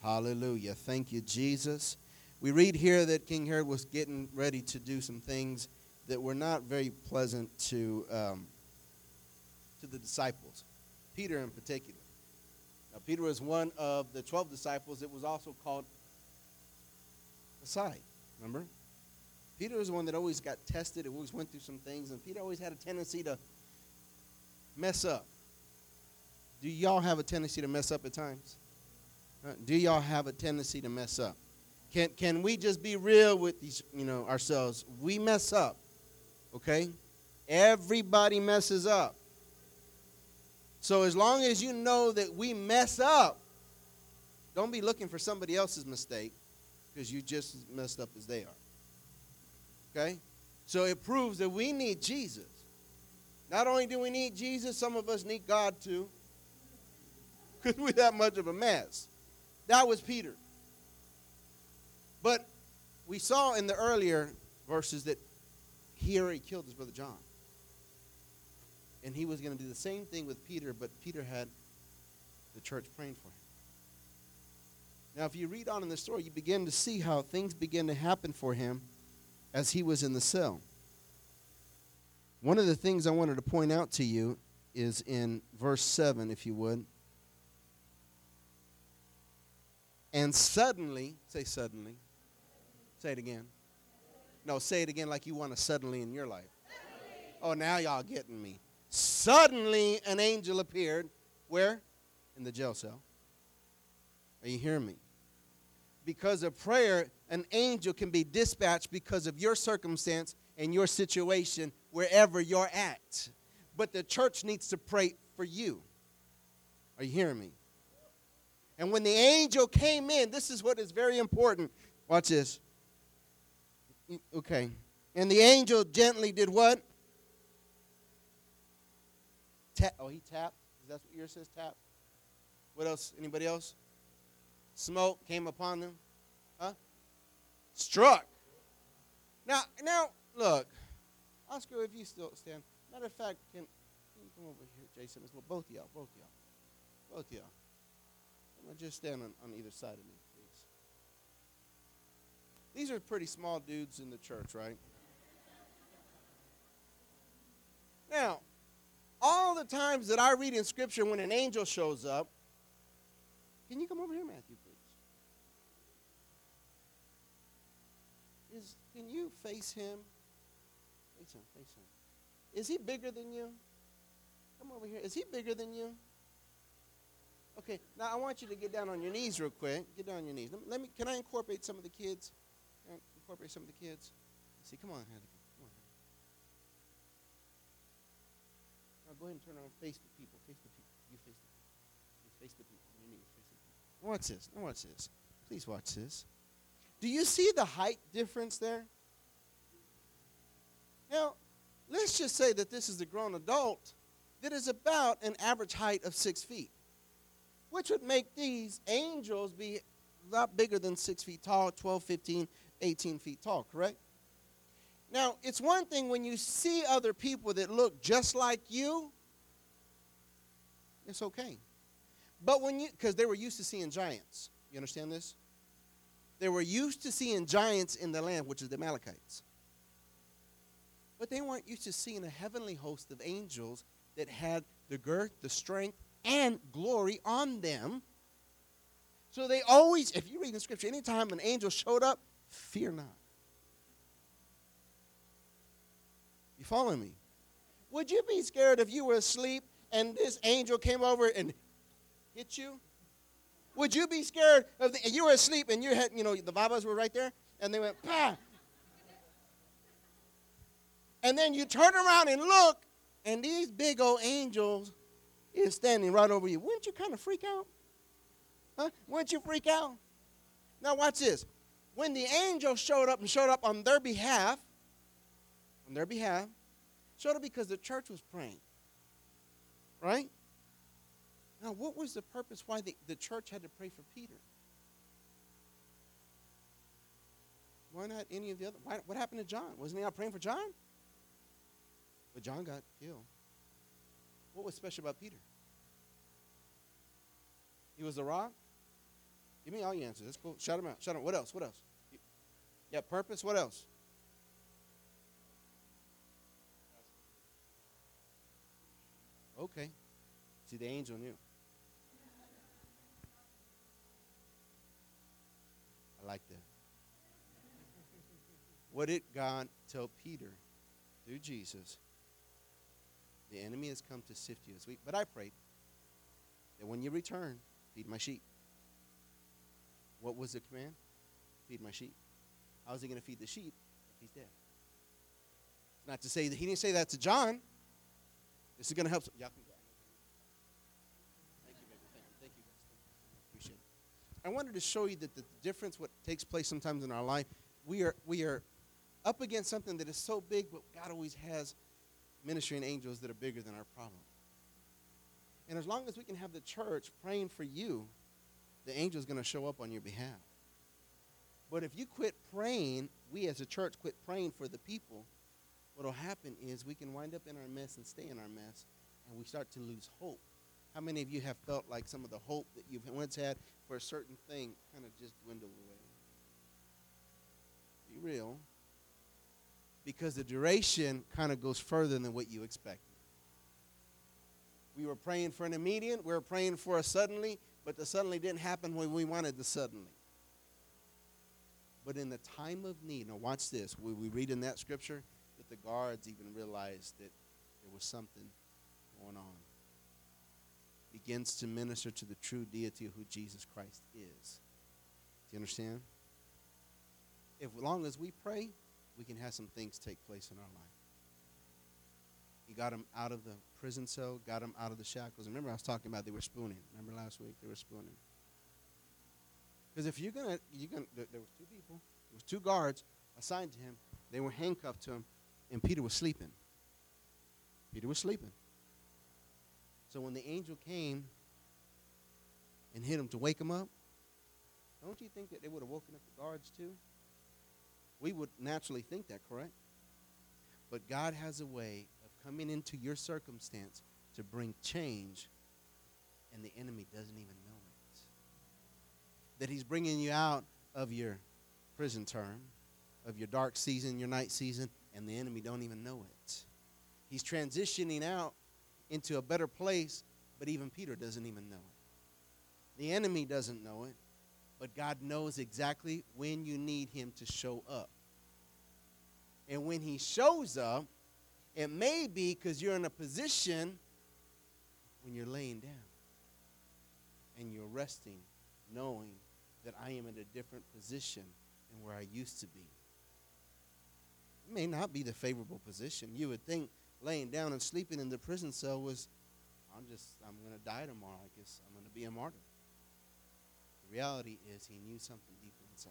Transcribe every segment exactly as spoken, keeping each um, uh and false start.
Hallelujah. Thank you, Jesus. We read here that King Herod was getting ready to do some things that were not very pleasant to um, to the disciples, Peter in particular. Now, Peter was one of the twelve disciples. It was also called Messiah, remember? Peter was the one that always got tested, always went through some things, and Peter always had a tendency to mess up. Do y'all have a tendency to mess up at times? Uh, do y'all have a tendency to mess up? Can can we just be real with these, you know, ourselves? We mess up, okay? Everybody messes up. So as long as you know that we mess up, don't be looking for somebody else's mistake because you just as messed up as they are. Okay? So it proves that we need Jesus. Not only do we need Jesus, some of us need God too. Because we're that much of a mess. That was Peter. But we saw in the earlier verses that he already killed his brother John. And he was going to do the same thing with Peter, but Peter had the church praying for him. Now, if you read on in the story, you begin to see how things begin to happen for him as he was in the cell. One of the things I wanted to point out to you is in verse seven, if you would. And suddenly, say suddenly. Say it again. No, say it again like you want a suddenly in your life. Oh, now y'all getting me. Suddenly an angel appeared. Where? In the jail cell. Are you hearing me? Because of prayer, an angel can be dispatched because of your circumstance and your situation wherever you're at. But the church needs to pray for you. Are you hearing me? And when the angel came in, this is what is very important. Watch this. Okay. And the angel gently did what? Tap. Oh, he tapped. Is that what yours says? Tap. What else? Anybody else? Smoke came upon them. Huh? Struck. Now, now, look. Oscar, if you still stand. Matter of fact, can, can you come over here, Jason, as well? Both of y'all. Both of y'all. Both of y'all. I'm going to just stand on, on either side of me, please. These are pretty small dudes in the church, right? Now, all the times that I read in Scripture when an angel shows up, can you come over here, Matthew, please? Is, can you face him? Face him, face him. Is he bigger than you? Come over here. Is he bigger than you? Okay, now I want you to get down on your knees real quick. Get down on your knees. Let me, let me can I incorporate some of the kids? Can I incorporate some of the kids? Let's see, come on, Heather. Come on. Now go ahead and turn around. Face the people. Face the people. You face the people. You face the people. On your knees. Face the people. Now watch this. Now watch this. Please watch this. Do you see the height difference there? Now, let's just say that this is a grown adult that is about an average height of six feet, which would make these angels be a lot bigger than six feet tall, twelve, fifteen, eighteen feet tall, correct? Now, it's one thing when you see other people that look just like you, it's okay. But when you, because they were used to seeing giants. You understand this? They were used to seeing giants in the land, which is the Amalekites. But they weren't used to seeing a heavenly host of angels that had the girth, the strength, and glory on them. So they always, if you read in Scripture, anytime an angel showed up, fear not. You following me? Would you be scared if you were asleep and this angel came over and hit you? Would you be scared if the, you were asleep and you had, you know, the Babas were right there and they went, bah! And then you turn around and look and these big old angels is standing right over you. Wouldn't you kind of freak out? Huh? Wouldn't you freak out? Now watch this. When the angel showed up and showed up on their behalf, on their behalf, showed up because the church was praying. Right? Now what was the purpose why the, the church had to pray for Peter? Why not any of the other? Why, what happened to John? Wasn't he out praying for John? But John got killed. What was special about Peter? He was a rock. Give me all your answers. That's cool. Shout them out. Shout them out. What else? What else? Yeah, purpose. What else? Okay. See, the angel knew. I like that. What did God tell Peter through Jesus? The enemy has come to sift you as wheat. But I prayed that when you return, feed my sheep. What was the command? Feed my sheep. How is he going to feed the sheep if he's dead? It's not to say that he didn't say that to John. This is going to help. Some, y'all can go. Thank you, baby. Thank you. Thank you, guys. Thank you. I appreciate it. I wanted to show you that the difference, what takes place sometimes in our life, we are we are up against something that is so big, but God always has ministering angels that are bigger than our problem. And as long as we can have the church praying for you, the angel is going to show up on your behalf. But if you quit praying, we as a church quit praying for the people, what will happen is we can wind up in our mess and stay in our mess, and we start to lose hope. How many of you have felt like some of the hope that you've once had for a certain thing kind of just dwindled away? Be real. Because the duration kind of goes further than what you expected. We were praying for an immediate, we were praying for a suddenly, but the suddenly didn't happen when we wanted the suddenly. But in the time of need, now watch this, we, we read in that scripture that the guards even realized that there was something going on. Begins to minister to the true deity of who Jesus Christ is. Do you understand? If, as long as we pray, we can have some things take place in our life. He got him out of the prison cell, got him out of the shackles. Remember I was talking about they were spooning. Remember last week they were spooning. Because if you're going to, you're gonna, there, there was two people, there was two guards assigned to him. They were handcuffed to him, and Peter was sleeping. Peter was sleeping. So when the angel came and hit him to wake him up, don't you think that they would have woken up the guards too? We would naturally think that, correct? But God has a way of coming into your circumstance to bring change, and the enemy doesn't even know it. That he's bringing you out of your prison term, of your dark season, your night season, and the enemy don't even know it. He's transitioning out into a better place, but even Peter doesn't even know it. The enemy doesn't know it. But God knows exactly when you need him to show up. And when he shows up, it may be because you're in a position when you're laying down. And you're resting, knowing that I am in a different position than where I used to be. It may not be the favorable position. You would think laying down and sleeping in the prison cell was, I'm just, I'm going to die tomorrow. I guess I'm going to be a martyr. The reality is he knew something deeper inside.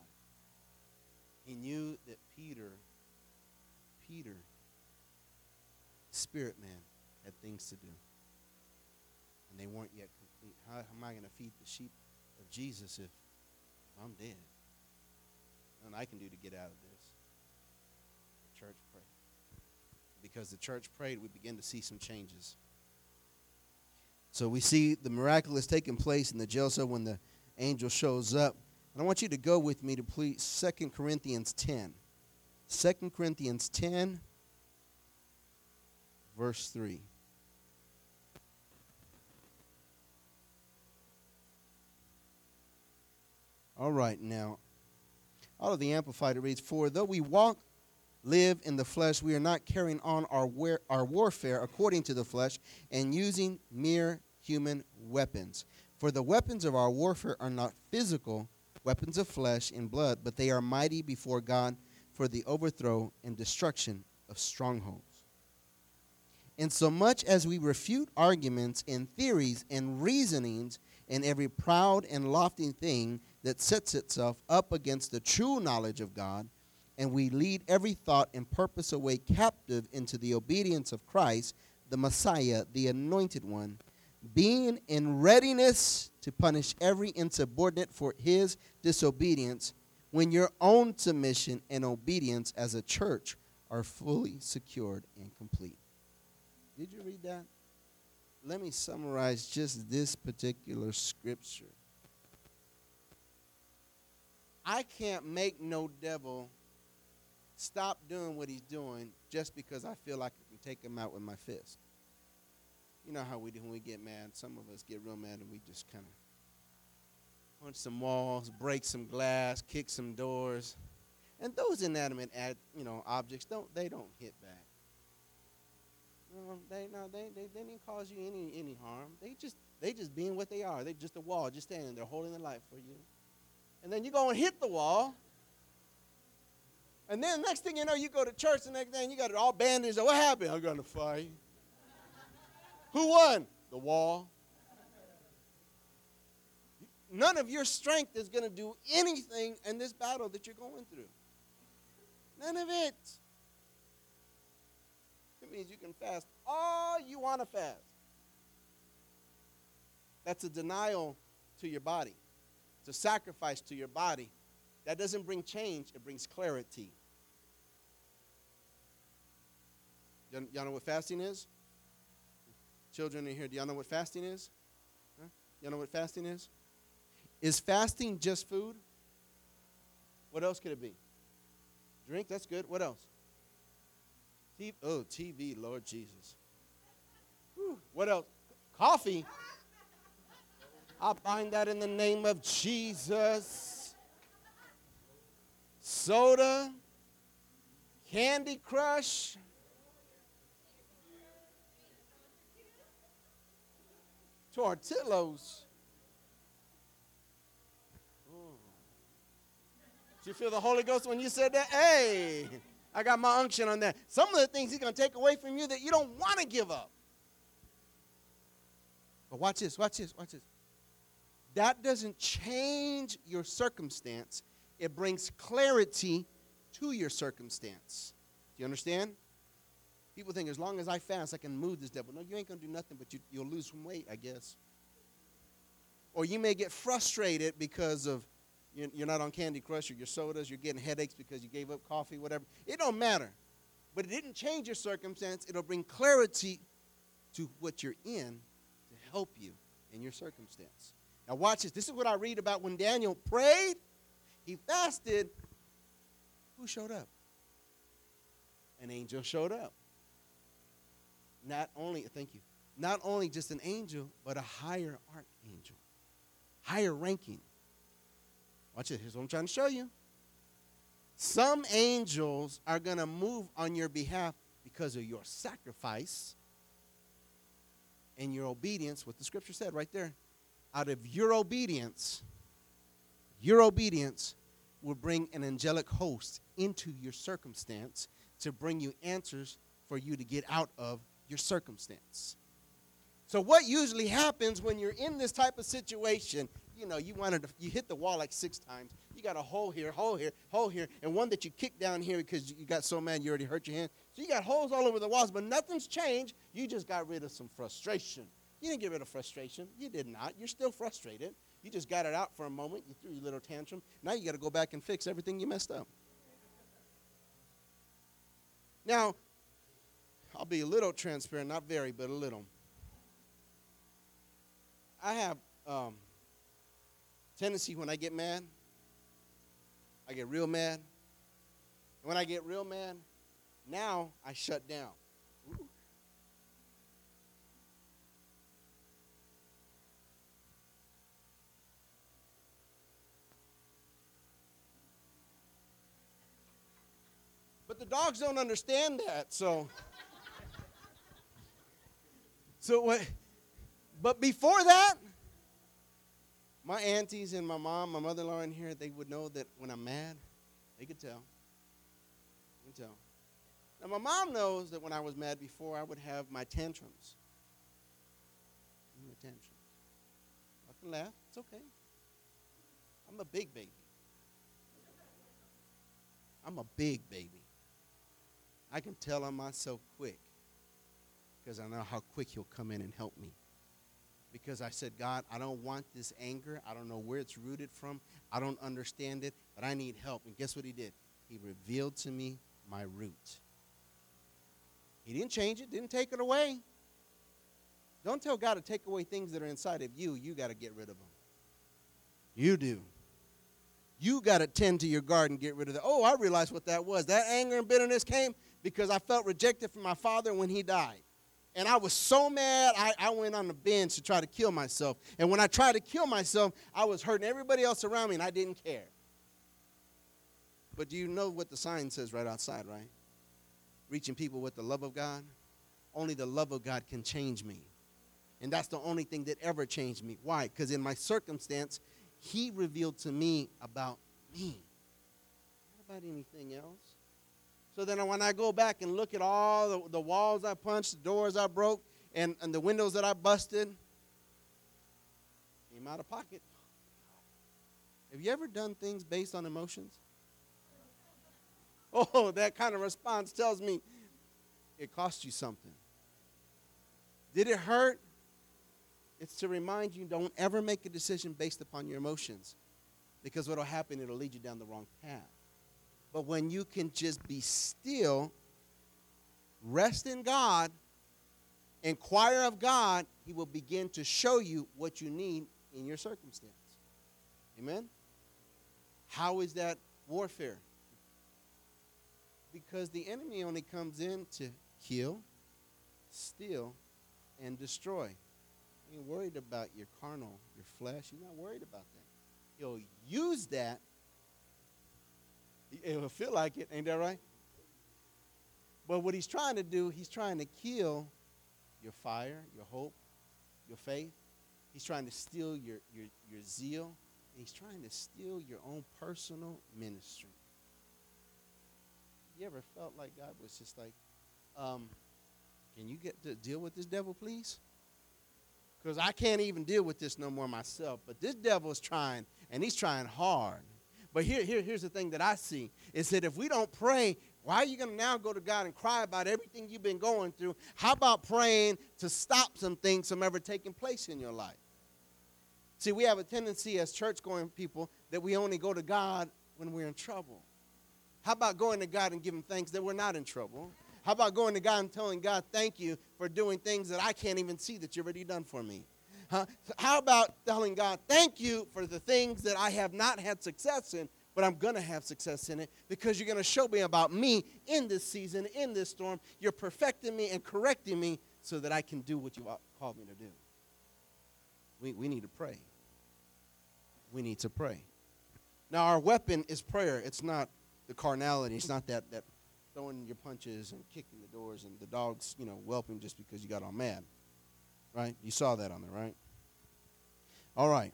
He knew that Peter, Peter, spirit man, had things to do. And they weren't yet complete. How am I going to feed the sheep of Jesus if I'm dead? Nothing I can do to get out of this. The church prayed. Because the church prayed, we begin to see some changes. So we see the miraculous taking place in the jail cell when the angel shows up. And I want you to go with me to please Second Corinthians ten. Second Corinthians ten, verse three. All right, now, out of the Amplified it reads, for though we walk, live in the flesh, we are not carrying on our, war- our warfare according to the flesh and using mere human weapons. For the weapons of our warfare are not physical, weapons of flesh and blood, but they are mighty before God for the overthrow and destruction of strongholds. Insomuch as we refute arguments and theories and reasonings and every proud and lofty thing that sets itself up against the true knowledge of God, and we lead every thought and purpose away captive into the obedience of Christ, the Messiah, the Anointed One, being in readiness to punish every insubordinate for his disobedience, when your own submission and obedience as a church are fully secured and complete. Did you read that? Let me summarize just this particular scripture. I can't make no devil stop doing what he's doing just because I feel like I can take him out with my fist. You know how we do when we get mad. Some of us get real mad and we just kind of punch some walls, break some glass, kick some doors. And those inanimate, ad, you know, objects don't they don't hit back. No, they no they they, they didn't cause you any any harm. They just they just being what they are. They just a wall, just standing there holding the light for you. And then you go and hit the wall. And then next thing you know, you go to church the next day and you got it all bandaged. What happened? I'm going to fight. Who won? The wall. None of your strength is going to do anything in this battle that you're going through. None of it. It means you can fast all you want to fast. That's a denial to your body. It's a sacrifice to your body. That doesn't bring change. It brings clarity. Y'all know what fasting is? Children in here, do y'all know what fasting is? Huh? Y'all know what fasting is? Is fasting just food? What else could it be? Drink, that's good. What else? T V, oh, T V, Lord Jesus. Whew. What else? Coffee. I bind that in the name of Jesus. Soda. Candy Crush. Tortillas. Ooh. Did you feel the Holy Ghost when you said that? Hey, I got my unction on that. Some of the things he's going to take away from you that you don't want to give up. But watch this, watch this, watch this. That doesn't change your circumstance. It brings clarity to your circumstance. Do you understand? People think as long as I fast, I can move this devil. No, you ain't going to do nothing, but you, you'll lose some weight, I guess. Or you may get frustrated because of you're not on Candy Crush or your sodas. You're getting headaches because you gave up coffee, whatever. It don't matter. But it didn't change your circumstance. It'll bring clarity to what you're in to help you in your circumstance. Now watch this. This is what I read about when Daniel prayed. He fasted. Who showed up? An angel showed up. Not only, thank you, not only just an angel, but a higher archangel. Higher ranking. Watch it. Here's what I'm trying to show you. Some angels are going to move on your behalf because of your sacrifice and your obedience, what the scripture said right there. Out of your obedience, your obedience will bring an angelic host into your circumstance to bring you answers for you to get out of your circumstance. So what usually happens when you're in this type of situation, you know, you wanted to, you hit the wall like six times. You got a hole here, hole here, hole here, and one that you kicked down here because you got so mad you already hurt your hand. So you got holes all over the walls, but nothing's changed. You just got rid of some frustration. You didn't get rid of frustration. You did not. You're still frustrated. You just got it out for a moment. You threw your little tantrum. Now you got to go back and fix everything you messed up. Now, I'll be a little transparent, not very, but a little. I have um, tendency when I get mad, I get real mad. And when I get real mad, now I shut down. Ooh. But the dogs don't understand that, so. So what? But before that, my aunties and my mom, my mother-in-law in here, they would know that when I'm mad, they could tell. They could tell. Now, my mom knows that when I was mad before, I would have my tantrums. My tantrums. I can laugh. It's okay. I'm a big baby. I'm a big baby. I can tell on myself quick because I know how quick he'll come in and help me. Because I said, God, I don't want this anger. I don't know where it's rooted from. I don't understand it, but I need help. And guess what he did? He revealed to me my root. He didn't change it, didn't take it away. Don't tell God to take away things that are inside of you. You got to get rid of them. You do. You got to tend to your garden, get rid of that. Oh, I realized what that was. That anger and bitterness came because I felt rejected from my father when he died. And I was so mad, I, I went on the bench to try to kill myself. And when I tried to kill myself, I was hurting everybody else around me, and I didn't care. But do you know what the sign says right outside, right? Reaching people with the love of God. Only the love of God can change me. And that's the only thing that ever changed me. Why? Because in my circumstance, he revealed to me about me, not about anything else. So then when I go back and look at all the, the walls I punched, the doors I broke, and, and the windows that I busted, came out of pocket. Have you ever done things based on emotions? Oh, that kind of response tells me it cost you something. Did it hurt? It's to remind you, don't ever make a decision based upon your emotions, because what will happen, it'll lead you down the wrong path. But when you can just be still, rest in God, inquire of God, he will begin to show you what you need in your circumstance. Amen? How is that warfare? Because the enemy only comes in to kill, steal, and destroy. He ain't worried about your carnal, your flesh. He's not worried about that. He'll use that. It'll feel like it, ain't that right? But what he's trying to do, he's trying to kill your fire, your hope, your faith. He's trying to steal your, your, your zeal. And he's trying to steal your own personal ministry. You ever felt like God was just like, um, can you get to deal with this devil, please? Because I can't even deal with this no more myself. But this devil is trying, and he's trying hard. But here, here, here's the thing that I see, is that if we don't pray, why are you going to now go to God and cry about everything you've been going through? How about praying to stop some things from ever taking place in your life? See, we have a tendency as church-going people that we only go to God when we're in trouble. How about going to God and giving thanks that we're not in trouble? How about going to God and telling God, thank you for doing things that I can't even see that you've already done for me? Huh? How about telling God, thank you for the things that I have not had success in, but I'm going to have success in it because you're going to show me about me in this season, in this storm. You're perfecting me and correcting me so that I can do what you called me to do. We, we need to pray. We need to pray. Now, our weapon is prayer. It's not the carnality. It's not that, that throwing your punches and kicking the doors and the dogs, you know, whelping just because you got all mad. Right? You saw that on there, right? All right.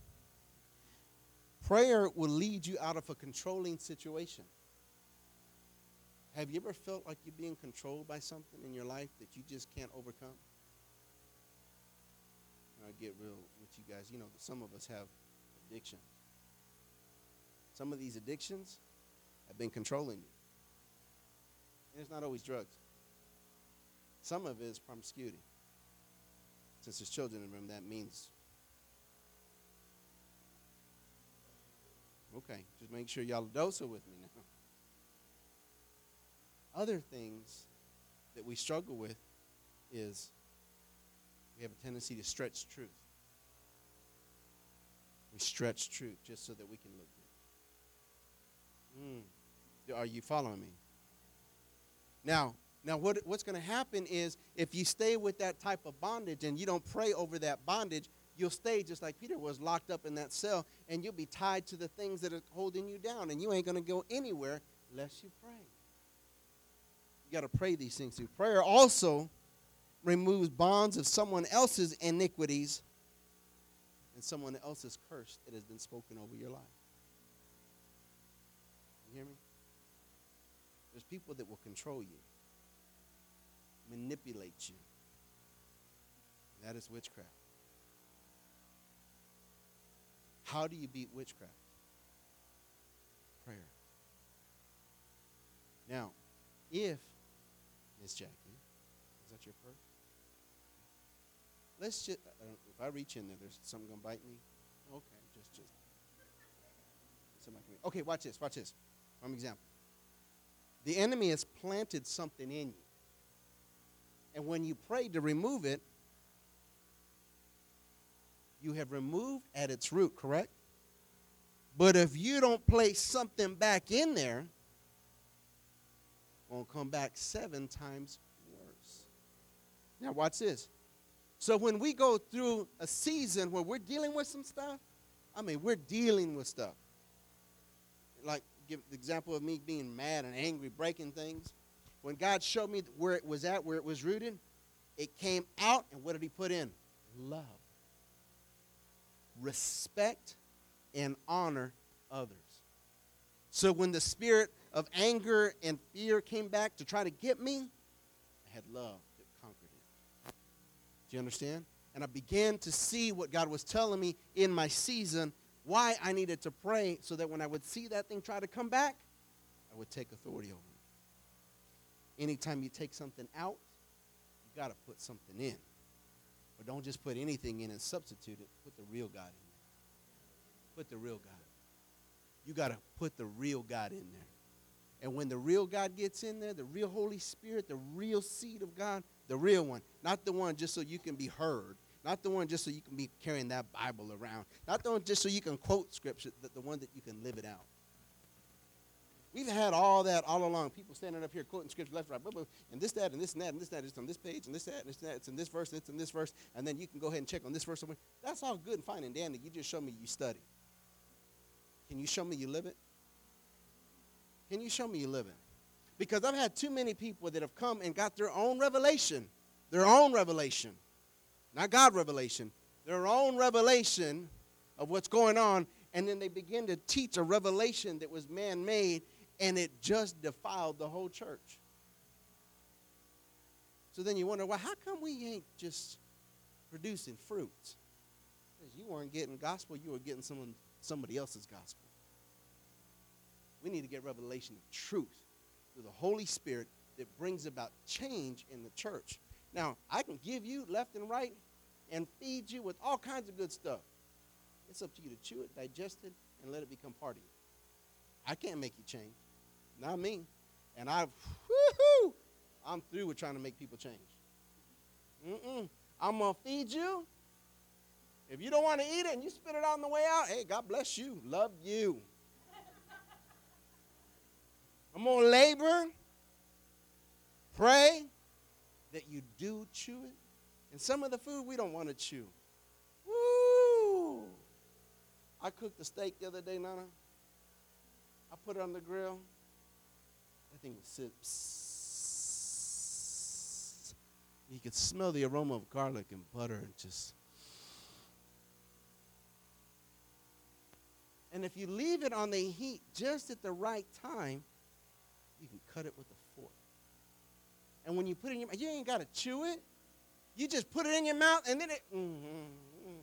Prayer will lead you out of a controlling situation. Have you ever felt like you're being controlled by something in your life that you just can't overcome? I'll get real with you guys. You know, some of us have addiction. Some of these addictions have been controlling you. And it's not always drugs. Some of it is promiscuity. Since there's children in the room, that means, okay, just make sure y'all dose it with me now. Other things that we struggle with is we have a tendency to stretch truth. We stretch truth just so that we can look good. Mm. Are you following me? Now, Now, what, what's going to happen is if you stay with that type of bondage and you don't pray over that bondage, you'll stay just like Peter was, locked up in that cell, and you'll be tied to the things that are holding you down, and you ain't going to go anywhere unless you pray. You got to pray these things through. Prayer also removes bonds of someone else's iniquities and someone else's curse that has been spoken over your life. You hear me? There's people that will control you, manipulate you. That is witchcraft. How do you beat witchcraft? Prayer. Now, if, Miss Jackie, is that your purse? Let's just, uh, if I reach in there, there's something going to bite me? Okay, just, just. Somebody come in. Okay, watch this, watch this. For example. The enemy has planted something in you. And when you pray to remove it, you have removed at its root, correct? But if you don't place something back in there, it's going to come back seven times worse. Now watch this. So when we go through a season where we're dealing with some stuff, I mean, we're dealing with stuff. Like, give the example of me being mad and angry, breaking things. When God showed me where it was at, where it was rooted, it came out, and what did he put in? Love. Respect and honor others. So when the spirit of anger and fear came back to try to get me, I had love that conquered it. Do you understand? And I began to see what God was telling me in my season, why I needed to pray, so that when I would see that thing try to come back, I would take authority over it. Anytime you take something out, you got to put something in. But don't just put anything in and substitute it. Put the real God in there. Put the real God. You got to put the real God in there. And when the real God gets in there, the real Holy Spirit, the real seed of God, the real one, not the one just so you can be heard, not the one just so you can be carrying that Bible around, not the one just so you can quote scripture, but the one that you can live it out. We've had all that all along. People standing up here quoting scripture left, right, blah, blah, and this, that, and this, and that, and this, that. It's on this page, and this, that, and this, that. It's in this verse, and it's in this verse. And then you can go ahead and check on this verse. That's all good and fine and dandy. You just show me you study. Can you show me you live it? Can you show me you live it? Because I've had too many people that have come and got their own revelation. Their own revelation. Not God revelation. Their own revelation of what's going on. And then they begin to teach a revelation that was man-made, and it just defiled the whole church. So then you wonder, well, how come we ain't just producing fruits? Because you weren't getting gospel, you were getting someone, somebody else's gospel. We need to get revelation of truth through the Holy Spirit that brings about change in the church. Now, I can give you left and right and feed you with all kinds of good stuff. It's up to you to chew it, digest it, and let it become part of you. I can't make you change. Not me. And I've, whoo-hoo, I'm through with trying to make people change. Mm-mm. I'm going to feed you. If you don't want to eat it and you spit it out on the way out, hey, God bless you. Love you. I'm going to labor, pray that you do chew it. And some of the food we don't want to chew. Woo! I cooked a steak the other day, Nana. I put it on the grill. That thing was sit. Psst. You could smell the aroma of garlic and butter and just. And if you leave it on the heat just at the right time, you can cut it with a fork. And when you put it in your mouth, you ain't got to chew it. You just put it in your mouth, and then it. Mm-hmm, mm.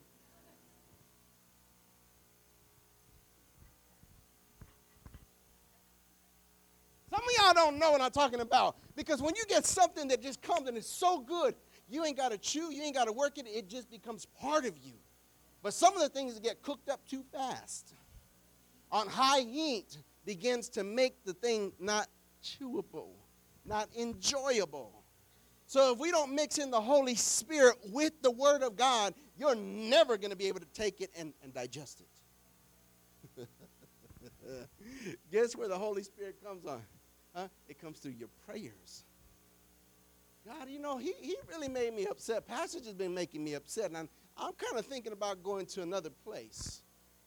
Some of y'all don't know what I'm talking about. Because when you get something that just comes and it's so good, you ain't got to chew, you ain't got to work it. It just becomes part of you. But some of the things that get cooked up too fast on high heat begins to make the thing not chewable, not enjoyable. So if we don't mix in the Holy Spirit with the Word of God, you're never going to be able to take it and, and digest it. Guess where the Holy Spirit comes on? Huh? It comes through your prayers. God, you know, he, he really made me upset. Passage has been making me upset, and I'm, I'm kind of thinking about going to another place.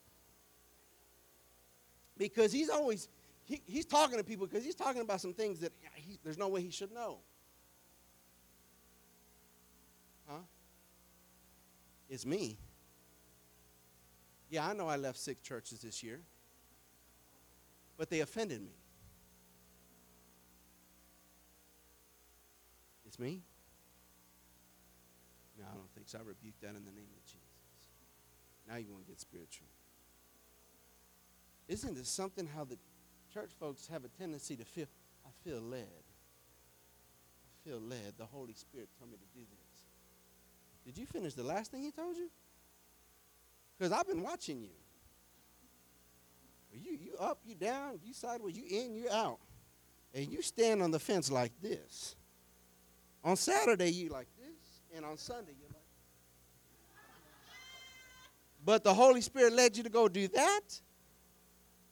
Because he's always, he, he's talking to people because he's talking about some things that he, there's no way he should know. Huh? It's me. Yeah, I know I left six churches this year, but they offended me. It's me? No, I don't think so. I rebuke that in the name of Jesus. Now you want to get spiritual. Isn't it something how the church folks have a tendency to feel, I feel led. I feel led. The Holy Spirit told me to do this. Did you finish the last thing he told you? Because I've been watching you. You you up, you down, you sideways, you in, you out. And you stand on the fence like this. On Saturday, you like this, and on Sunday, you're like. But the Holy Spirit led you to go do that?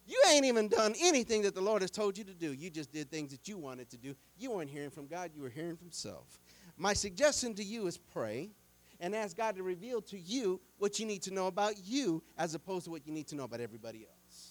You ain't even done anything that the Lord has told you to do. You just did things that you wanted to do. You weren't hearing from God. You were hearing from self. My suggestion to you is pray and ask God to reveal to you what you need to know about you as opposed to what you need to know about everybody else.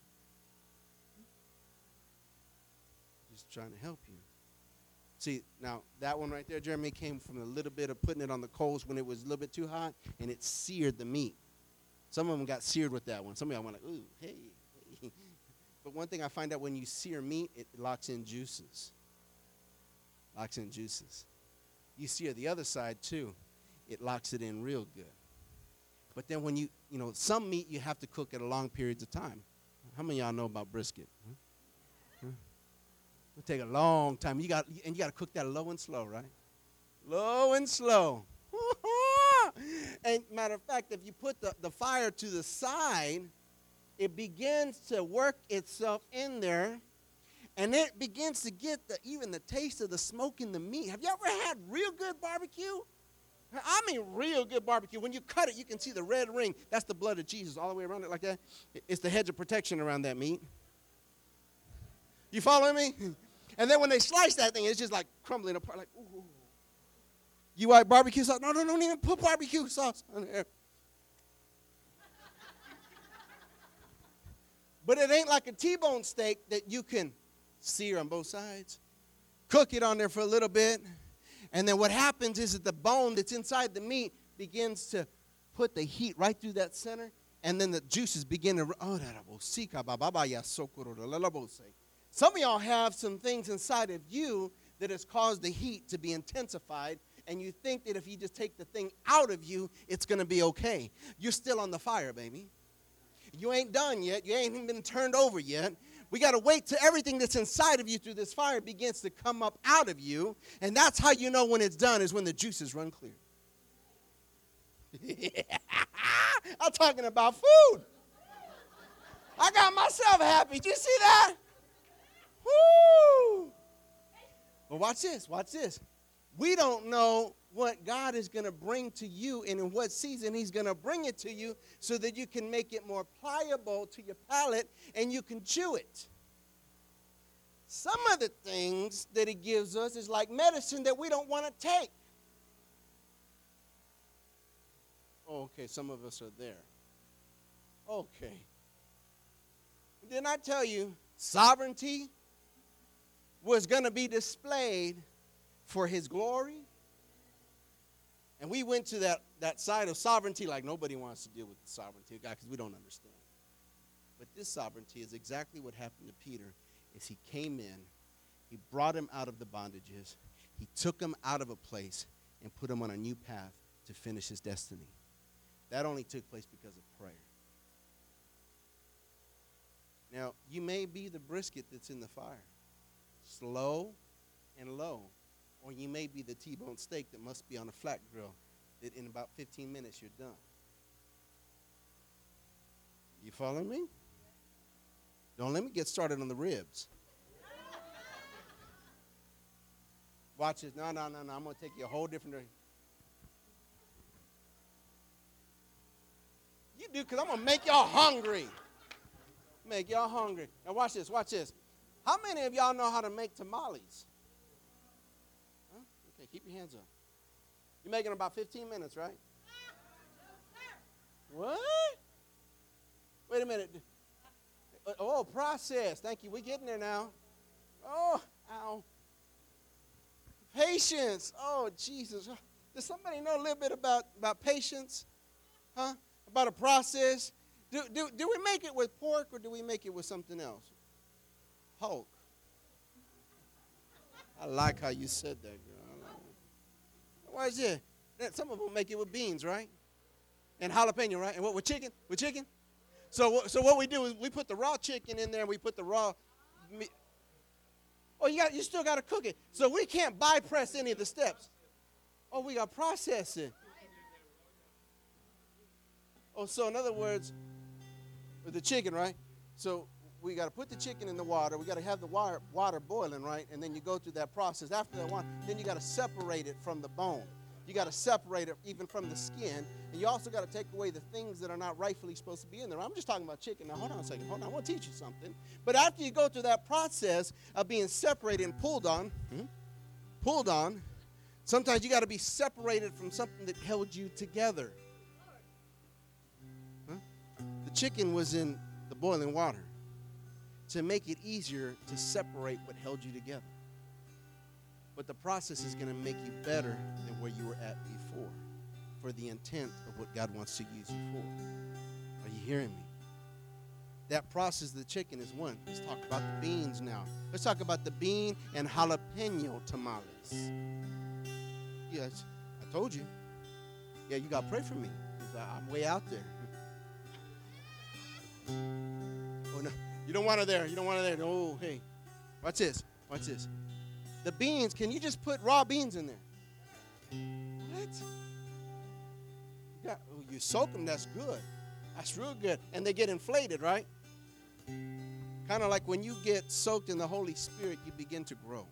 Just trying to help you. See, now, that one right there, Jeremy, came from a little bit of putting it on the coals when it was a little bit too hot, and it seared the meat. Some of them got seared with that one. Some of y'all went like, ooh, hey. But one thing I find out when you sear meat, it locks in juices. Locks in juices. You sear the other side too, it locks it in real good. But then when you, you know, some meat you have to cook at a long periods of time. How many of y'all know about brisket? Huh? Huh? It'll take a long time. You got, and you got to cook that low and slow, right? Low and slow. And matter of fact, if you put the, the fire to the side, it begins to work itself in there, and it begins to get the, even the taste of the smoke in the meat. Have you ever had real good barbecue? I mean real good barbecue. When you cut it, you can see the red ring. That's the blood of Jesus all the way around it like that. It's the hedge of protection around that meat. You following me? And then when they slice that thing, it's just like crumbling apart. Like, ooh. You like barbecue sauce? No, no, don't even put barbecue sauce on there. But it ain't like a T-bone steak that you can sear on both sides, cook it on there for a little bit, and then what happens is that the bone that's inside the meat begins to put the heat right through that center, and then the juices begin to, oh, some of y'all have some things inside of you that has caused the heat to be intensified, and you think that if you just take the thing out of you, it's going to be okay. You're still on the fire, baby. You ain't done yet. You ain't even been turned over yet. We got to wait till everything that's inside of you through this fire begins to come up out of you. And that's how you know when it's done, is when the juices run clear. I'm talking about food. I got myself happy. Did you see that? Woo! Well, watch this. Watch this. We don't know what God is going to bring to you and in what season he's going to bring it to you so that you can make it more pliable to your palate and you can chew it. Some of the things that he gives us is like medicine that we don't want to take. Oh, okay, some of us are there. Okay. Didn't I tell you sovereignty was going to be displayed for his glory? And we went to that, that side of sovereignty like nobody wants to deal with the sovereignty of God because we don't understand. But this sovereignty is exactly what happened to Peter. Is he came in, he brought him out of the bondages, he took him out of a place and put him on a new path to finish his destiny. That only took place because of prayer. Now, you may be the brisket that's in the fire, slow and low. Or you may be the T-bone steak that must be on a flat grill that in about fifteen minutes you're done. You following me? Don't let me get started on the ribs. Watch this. No, no, no, no. I'm going to take you a whole different direction. You do, because I'm going to make y'all hungry. Make y'all hungry. Now watch this. Watch this. How many of y'all know how to make tamales? Okay, keep your hands up. You're making about fifteen minutes, right? What? Wait a minute. Oh, process. Thank you. We're getting there now. Oh, ow. Patience. Oh, Jesus. Does somebody know a little bit about, about patience? Huh? About a process? Do, do, do we make it with pork or do we make it with something else? Hulk. I like how you said that, girl. Why is it? Some of them make it with beans, right? And jalapeno, right? And what, with chicken? With chicken? So, so what we do is we put the raw chicken in there and we put the raw meat. Oh, you got, you still got to cook it. So we can't bypass any of the steps. Oh, we got to process it. Oh, so in other words, with the chicken, right? So we got to put the chicken in the water. We got to have the water, water boiling, right? And then you go through that process. After that one, then you got to separate it from the bone. You got to separate it even from the skin. And you also got to take away the things that are not rightfully supposed to be in there. I'm just talking about chicken. Now, hold on a second. Hold on. I want to teach you something. But after you go through that process of being separated and pulled on, hmm, pulled on, sometimes you got to be separated from something that held you together. Huh? The chicken was in the boiling water to make it easier to separate what held you together. But the process is going to make you better than where you were at before for the intent of what God wants to use you for. Are you hearing me? That process of the chicken is one. Let's talk about the beans now. Let's talk about the bean and jalapeno tamales. Yes, I told you. Yeah, you got to pray for me. I'm way out there. Oh, no. You don't want her there. You don't want her there. Oh, hey. Watch this. Watch this. The beans, can you just put raw beans in there? What? You, got, oh, you soak them, that's good. That's real good. And they get inflated, right? Kind of like when you get soaked in the Holy Spirit, you begin to grow.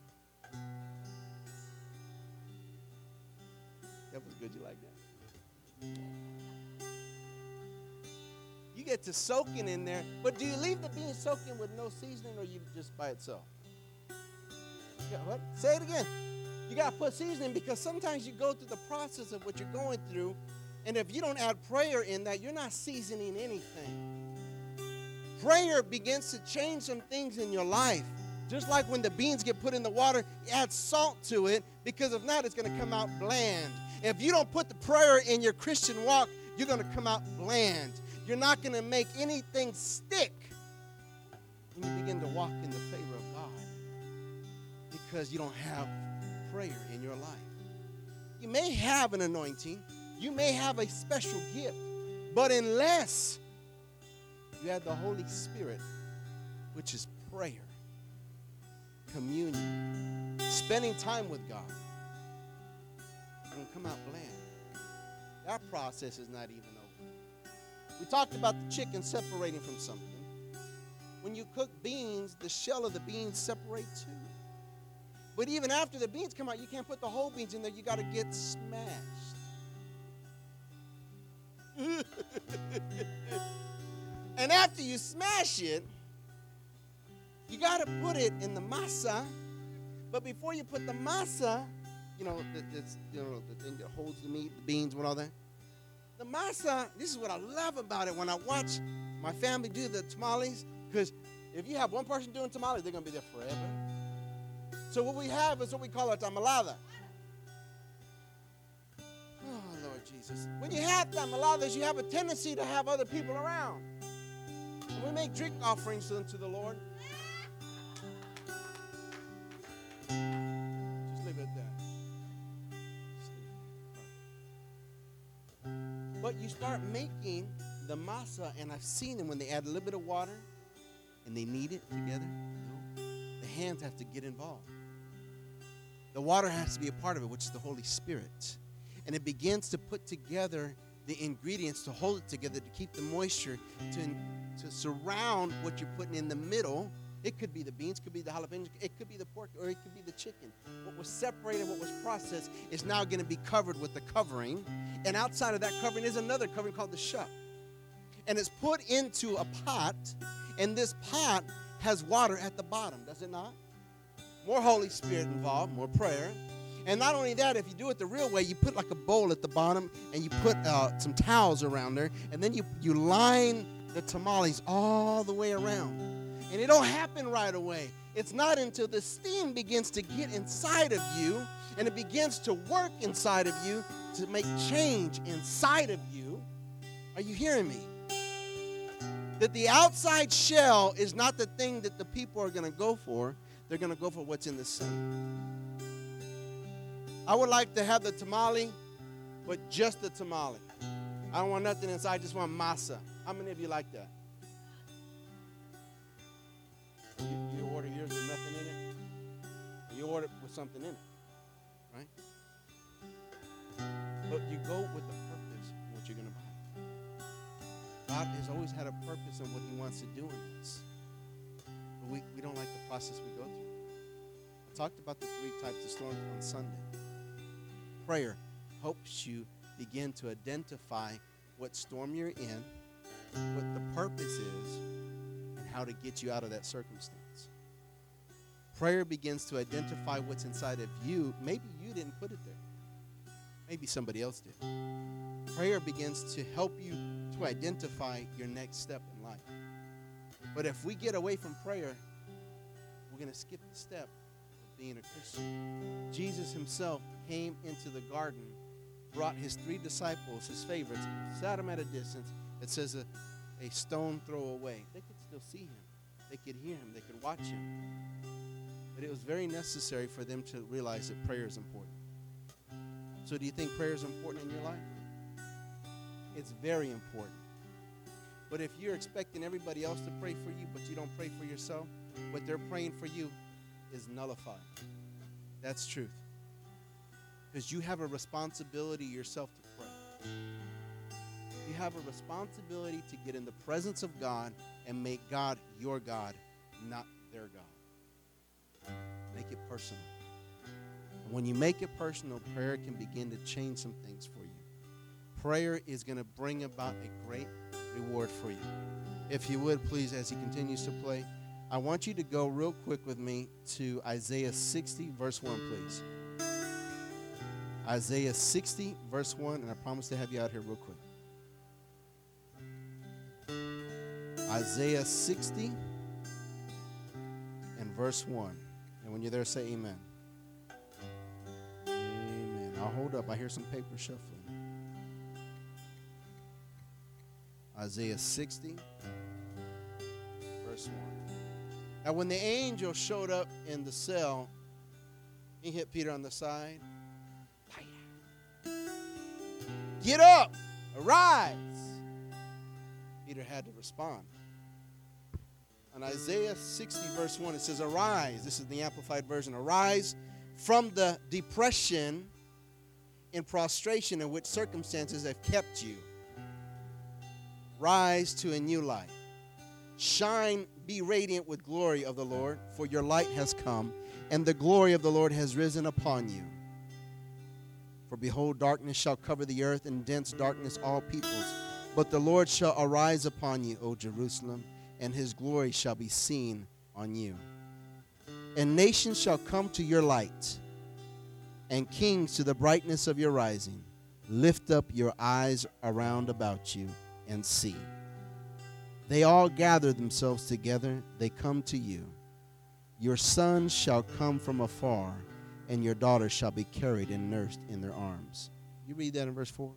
That was good. You like that? You get to soaking in there, but do you leave the beans soaking with no seasoning, or you just by itself? Yeah, what? Say it again. You got to put seasoning, because sometimes you go through the process of what you're going through, and if you don't add prayer in that, you're not seasoning anything. Prayer begins to change some things in your life. Just like when the beans get put in the water, you add salt to it, because if not, it's going to come out bland. If you don't put the prayer in your Christian walk, you're going to come out bland. You're not going to make anything stick when you begin to walk in the favor of God, because you don't have prayer in your life. You may have an anointing. You may have a special gift. But unless you have the Holy Spirit, which is prayer, communion, spending time with God, you're going to come out bland. That process is not even over. We talked about the chicken separating from something. When you cook beans, the shell of the beans separate too. But even after the beans come out, you can't put the whole beans in there. You got to get smashed. And after you smash it, you got to put it in the masa. But before you put the masa, you know, the, the, you know, the thing that holds the meat, the beans, and all that. The masa, this is what I love about it when I watch my family do the tamales. Because if you have one person doing tamales, they're going to be there forever. So what we have is what we call a tamalada. Oh, Lord Jesus. When you have tamaladas, you have a tendency to have other people around. And we make drink offerings unto the Lord. Just leave it at that. But you start making the masa, and I've seen them when they add a little bit of water and they knead it together. You know, the hands have to get involved. The water has to be a part of it, which is the Holy Spirit. And it begins to put together the ingredients to hold it together, to keep the moisture, to, to surround what you're putting in the middle. It could be the beans, could be the jalapenos, it could be the pork, or it could be the chicken. What was separated, what was processed, is now going to be covered with the covering. And outside of that covering is another covering called the shuck. And it's put into a pot, and this pot has water at the bottom, does it not? More Holy Spirit involved, more prayer. And not only that, if you do it the real way, you put like a bowl at the bottom, and you put uh, some towels around there, and then you, you line the tamales all the way around. And it don't happen right away. It's not until the steam begins to get inside of you, and it begins to work inside of you to make change inside of you. Are you hearing me? That the outside shell is not the thing that the people are going to go for. They're going to go for what's in the center. I would like to have the tamale, but just the tamale. I don't want nothing inside. I just want masa. How many of you like that? You, you order yours with nothing in it. You order it with something in it, right? But you go with the purpose of what you're going to buy. God has always had a purpose in what he wants to do in us. But we, we don't like the process we go through. I talked about the three types of storms on Sunday. Prayer. helps you begin to identify what storm you're in, what the purpose is, and how to get you out of that circumstance. Prayer begins to identify what's inside of you. Maybe you didn't put it there. Maybe somebody else did. Prayer begins to help you to identify your next step in life. But if we get away from prayer, we're going to skip the step of being a Christian. Jesus himself came into the garden, brought his three disciples, his favorites, sat them at a distance. It says a, a stone throw away. They could still see him. They could hear him. They could watch him. But it was very necessary for them to realize that prayer is important. So do you think prayer is important in your life? It's very important. But if you're expecting everybody else to pray for you, but you don't pray for yourself, what they're praying for you is nullified. That's truth. Because you have a responsibility yourself to pray. You have a responsibility to get in the presence of God and make God your God, not their God. Make it personal. And when you make it personal, prayer can begin to change some things for you. Prayer is going to bring about a great reward for you. If you would, please, as he continues to play, I want you to go real quick with me to Isaiah sixty, verse one, please. Isaiah sixty, verse one, and I promise to have you out here real quick. Isaiah sixty and verse one. And when you're there, say amen. Amen. I'll hold up. I hear some paper shuffling. Isaiah sixty, verse one. Now, when the angel showed up in the cell, he hit Peter on the side. Get up! Arise! Peter had to respond. On Isaiah sixty, verse one, it says, arise. This is the Amplified Version. Arise from the depression and prostration in which circumstances have kept you. Rise to a new life. Shine, be radiant with glory of the Lord, for your light has come, and the glory of the Lord has risen upon you. For behold, darkness shall cover the earth, and dense darkness all peoples. But the Lord shall arise upon you, O Jerusalem, and his glory shall be seen on you. And nations shall come to your light, and kings to the brightness of your rising. Lift up your eyes around about you, and see. They all gather themselves together, they come to you. Your sons shall come from afar, and your daughters shall be carried and nursed in their arms. You read that in verse four?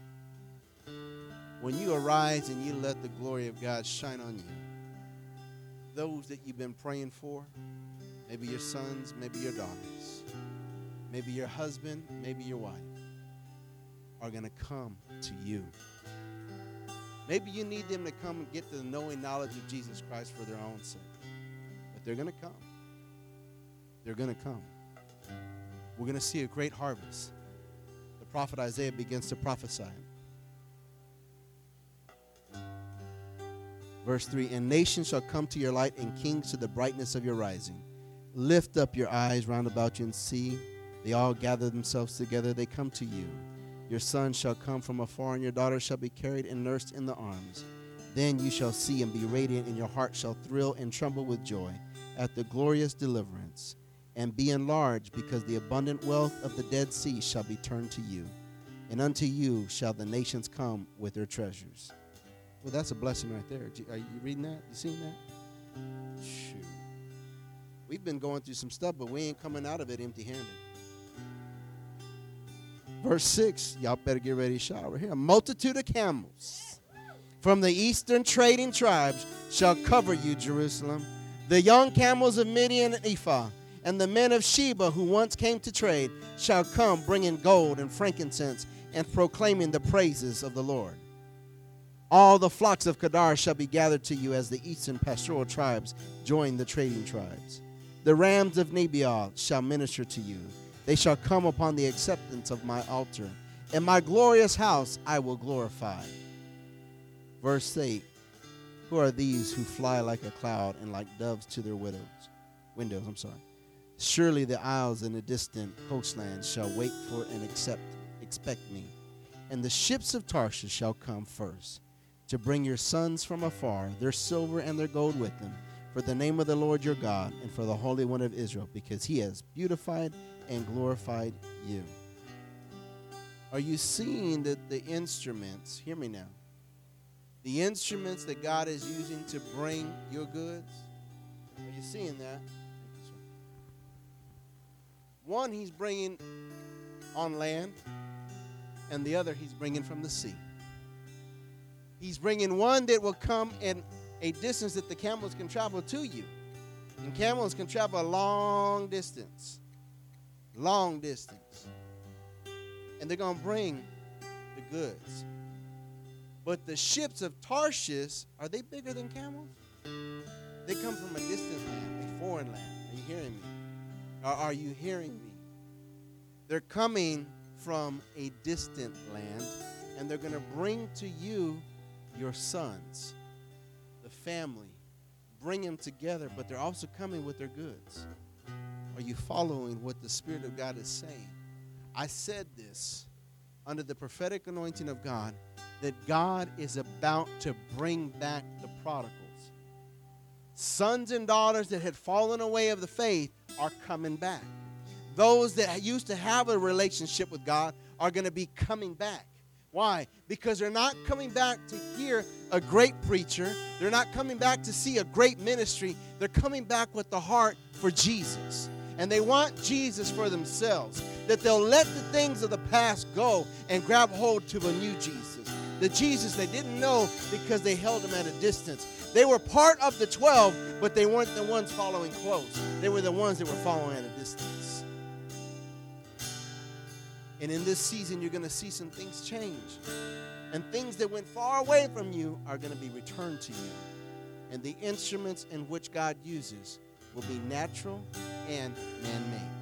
When you arise and you let the glory of God shine on you, those that you've been praying for, maybe your sons, maybe your daughters, maybe your husband, maybe your wife, are going to come to you. Maybe you need them to come and get the knowing knowledge of Jesus Christ for their own sake. But they're going to come. They're going to come. We're going to see a great harvest. The prophet Isaiah begins to prophesy. Verse three, and nations shall come to your light, and kings to the brightness of your rising. Lift up your eyes round about you and see. They all gather themselves together. They come to you. Your sons shall come from afar, and your daughters shall be carried and nursed in the arms. Then you shall see and be radiant, and your heart shall thrill and tremble with joy at the glorious deliverance, and be enlarged, because the abundant wealth of the Dead Sea shall be turned to you, and unto you shall the nations come with their treasures. Well, that's a blessing right there. Are you reading that? You seen that? Shoot. We've been going through some stuff, but we ain't coming out of it empty-handed. Verse six, y'all better get ready to shower here. A multitude of camels from the eastern trading tribes shall cover you, Jerusalem. The young camels of Midian and Ephah, and the men of Sheba who once came to trade, shall come bringing gold and frankincense and proclaiming the praises of the Lord. All the flocks of Kedar shall be gathered to you as the eastern pastoral tribes join the trading tribes. The rams of Nebaioth shall minister to you. They shall come upon the acceptance of my altar. In my glorious house I will glorify. Verse eight, who are these who fly like a cloud and like doves to their widows? Windows, I'm sorry. Surely the isles in the distant coastlands shall wait for and accept expect me. And the ships of Tarshish shall come first, to bring your sons from afar, their silver and their gold with them, for the name of the Lord your God, and for the Holy One of Israel, because he has beautified and glorified you. Are you seeing that the instruments, hear me now, the instruments that God is using to bring your goods? Are you seeing that? One he's bringing on land, and the other he's bringing from the sea. He's bringing one that will come in a distance that the camels can travel to you. And camels can travel a long distance. Long distance. And they're going to bring the goods. But the ships of Tarshish, are they bigger than camels? They come from a distant land, a foreign land. Are you hearing me? Or are you hearing me? They're coming from a distant land, and they're going to bring to you your sons, the family. Bring them together, but they're also coming with their goods. Are you following what the Spirit of God is saying? I said this under the prophetic anointing of God, that God is about to bring back the prodigals. Sons and daughters that had fallen away of the faith are coming back. Those that used to have a relationship with God are going to be coming back. Why? Because they're not coming back to hear a great preacher. They're not coming back to see a great ministry. They're coming back with the heart for Jesus. And they want Jesus for themselves. That they'll let the things of the past go and grab hold to a new Jesus. The Jesus they didn't know because they held him at a distance. They were part of the twelve, but they weren't the ones following close. They were the ones that were following at a distance. And in this season, you're going to see some things change. And things that went far away from you are going to be returned to you. And the instruments in which God uses will be natural and man-made.